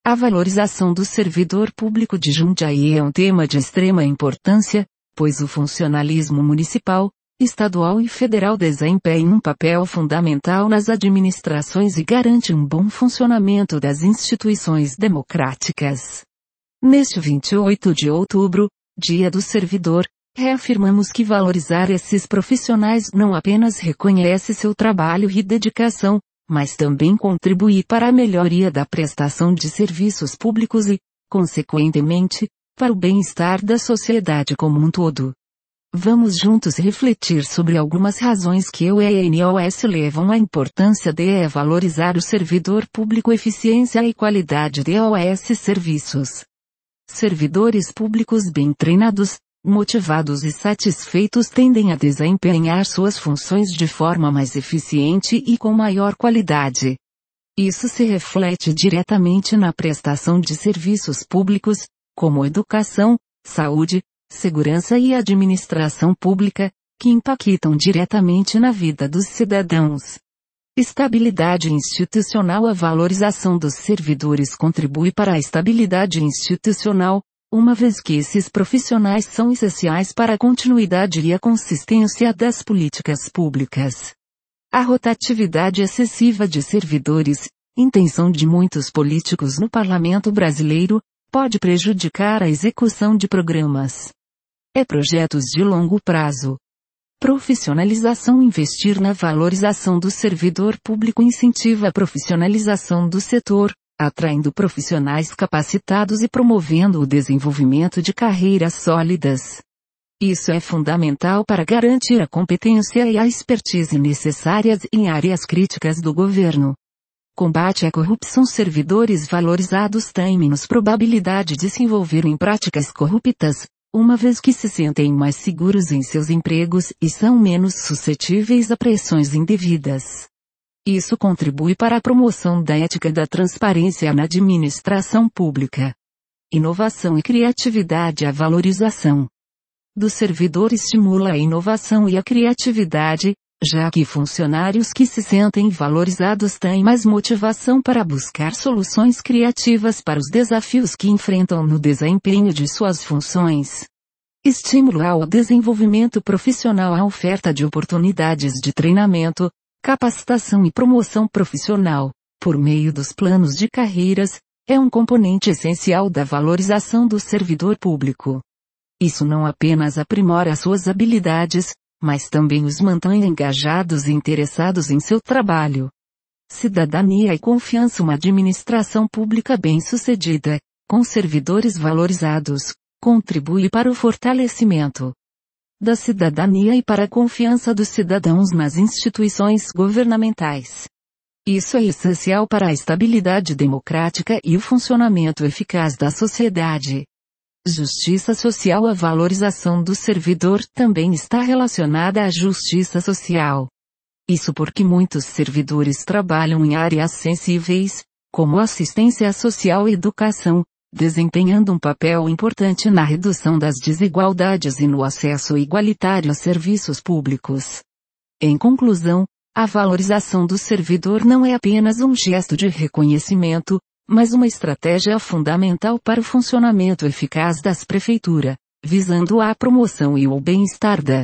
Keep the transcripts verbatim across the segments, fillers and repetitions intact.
A valorização do servidor público de Jundiaí é um tema de extrema importância, pois o funcionalismo municipal, estadual e federal desempenha um papel fundamental nas administrações e garante um bom funcionamento das instituições democráticas. Neste vinte e oito de outubro, Dia do Servidor, reafirmamos que valorizar esses profissionais não apenas reconhece seu trabalho e dedicação, mas também contribui para a melhoria da prestação de serviços públicos e, consequentemente, para o bem-estar da sociedade como um todo. Vamos juntos refletir sobre algumas razões que o E N O S levam à importância de valorizar o servidor público, eficiência e qualidade de O S serviços. Servidores públicos bem treinados, motivados e satisfeitos tendem a desempenhar suas funções de forma mais eficiente e com maior qualidade. Isso se reflete diretamente na prestação de serviços públicos, como educação, saúde, segurança e administração pública, que impactam diretamente na vida dos cidadãos. Estabilidade institucional. A valorização dos servidores contribui para a estabilidade institucional, uma vez que esses profissionais são essenciais para a continuidade e a consistência das políticas públicas. A rotatividade excessiva de servidores, intenção de muitos políticos no parlamento brasileiro, pode prejudicar a execução de programas e projetos de longo prazo. Profissionalização. Investir na valorização do servidor público incentiva a profissionalização do setor, atraindo profissionais capacitados e promovendo o desenvolvimento de carreiras sólidas. Isso é fundamental para garantir a competência e a expertise necessárias em áreas críticas do governo. Combate à corrupção. Servidores valorizados têm menos probabilidade de se envolver em práticas corruptas, uma vez que se sentem mais seguros em seus empregos e são menos suscetíveis a pressões indevidas. Isso contribui para a promoção da ética e da transparência na administração pública. Inovação e criatividade. A valorização do servidor estimula a inovação e a criatividade, já que funcionários que se sentem valorizados têm mais motivação para buscar soluções criativas para os desafios que enfrentam no desempenho de suas funções. Estímulo ao desenvolvimento profissional. A oferta de oportunidades de treinamento, capacitação e promoção profissional, por meio dos planos de carreiras, é um componente essencial da valorização do servidor público. Isso não apenas aprimora suas habilidades, mas também os mantém engajados e interessados em seu trabalho. Cidadania e confiança. Uma administração pública bem-sucedida, com servidores valorizados, contribui para o fortalecimento da cidadania e para a confiança dos cidadãos nas instituições governamentais. Isso é essencial para a estabilidade democrática e o funcionamento eficaz da sociedade. Justiça social. A valorização do servidor também está relacionada à justiça social. Isso porque muitos servidores trabalham em áreas sensíveis, como assistência social e educação, desempenhando um papel importante na redução das desigualdades e no acesso igualitário a serviços públicos. Em conclusão, a valorização do servidor não é apenas um gesto de reconhecimento, mas uma estratégia fundamental para o funcionamento eficaz das prefeituras, visando a promoção e o bem-estar da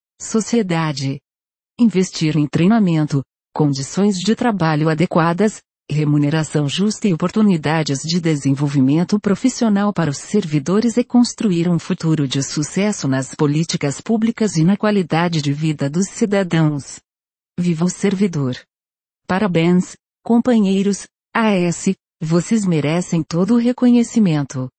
sociedade. Investir em treinamento, condições de trabalho adequadas, remuneração justa e oportunidades de desenvolvimento profissional para os servidores é construir um futuro de sucesso nas políticas públicas e na qualidade de vida dos cidadãos. Viva o servidor! Parabéns, companheiros, A S, vocês merecem todo o reconhecimento.